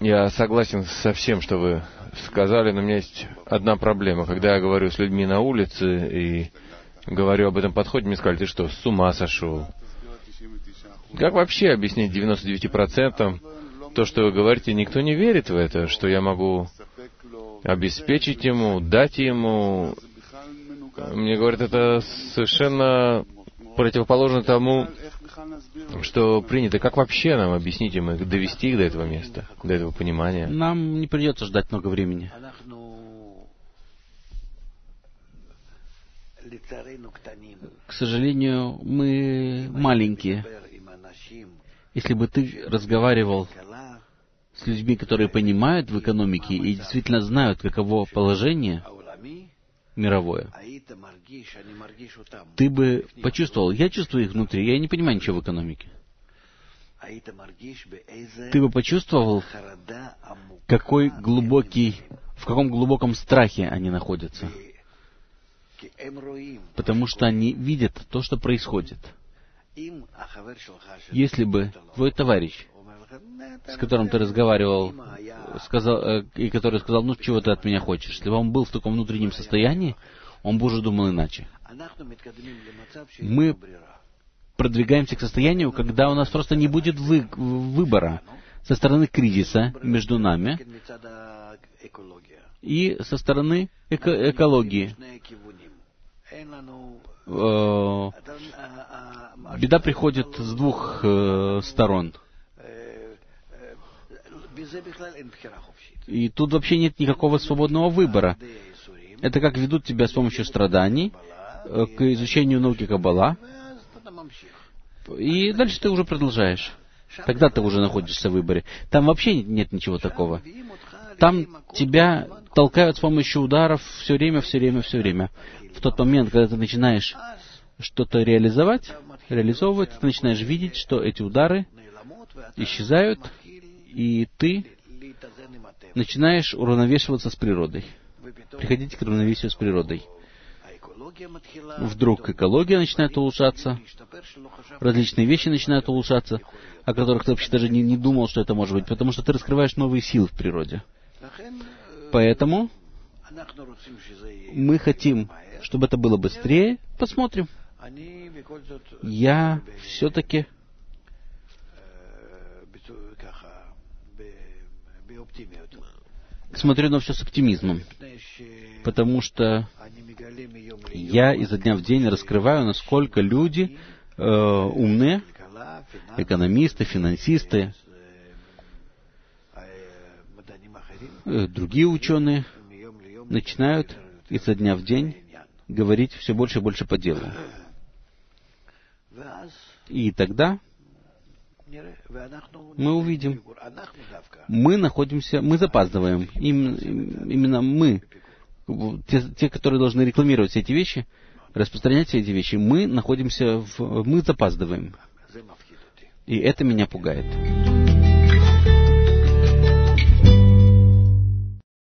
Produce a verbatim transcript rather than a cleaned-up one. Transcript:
Я согласен со всем, что вы сказали, но у меня есть одна проблема. Когда я говорю с людьми на улице и говорю об этом подходе, мне сказали: ты что, с ума сошел? Как вообще объяснить девяноста девяти процентам то, что вы говорите? Никто не верит в это, что я могу обеспечить ему, дать ему. Мне говорят, это совершенно противоположно тому, что принято. Как вообще нам объяснить им, их довести их до этого места, до этого понимания? Нам не придется ждать много времени. К сожалению, мы маленькие. Если бы ты разговаривал с людьми, которые понимают в экономике и действительно знают, каково положение мировое, ты бы почувствовал, я чувствую их внутри, я не понимаю ничего в экономике. Ты бы почувствовал, какой глубокий, в каком глубоком страхе они находятся. Потому что они видят то, что происходит. Если бы твой товарищ, с которым ты разговаривал, сказал, и который сказал: ну, чего ты от меня хочешь? Если бы он был в таком внутреннем состоянии, он бы уже думал иначе. Мы продвигаемся к состоянию, когда у нас просто не будет вы, выбора со стороны кризиса между нами и со стороны эко экологии. Э, беда приходит с двух э, сторон. И тут вообще нет никакого свободного выбора. Это как ведут тебя с помощью страданий э, к изучению науки Каббала. И дальше ты уже продолжаешь. Тогда ты уже находишься в выборе. Там вообще нет ничего такого. Там тебя толкают с помощью ударов все время, все время, все время. В тот момент, когда ты начинаешь что-то реализовать, реализовывать, ты начинаешь видеть, что эти удары исчезают, и ты начинаешь уравновешиваться с природой. Приходите к равновесию с природой. Вдруг экология начинает улучшаться, различные вещи начинают улучшаться, о которых ты вообще даже не, не думал, что это может быть, потому что ты раскрываешь новые силы в природе. Поэтому мы хотим, чтобы это было быстрее. Посмотрим. Я все-таки смотрю на все с оптимизмом, потому что я изо дня в день раскрываю, насколько люди э, умные, экономисты, финансисты, э, другие ученые начинают изо дня в день говорить все больше и больше по делу. И тогда мы увидим. Мы находимся, мы запаздываем. Им, именно мы, те, те, которые должны рекламировать все эти вещи, распространять все эти вещи, мы находимся в... Мы запаздываем. И это меня пугает.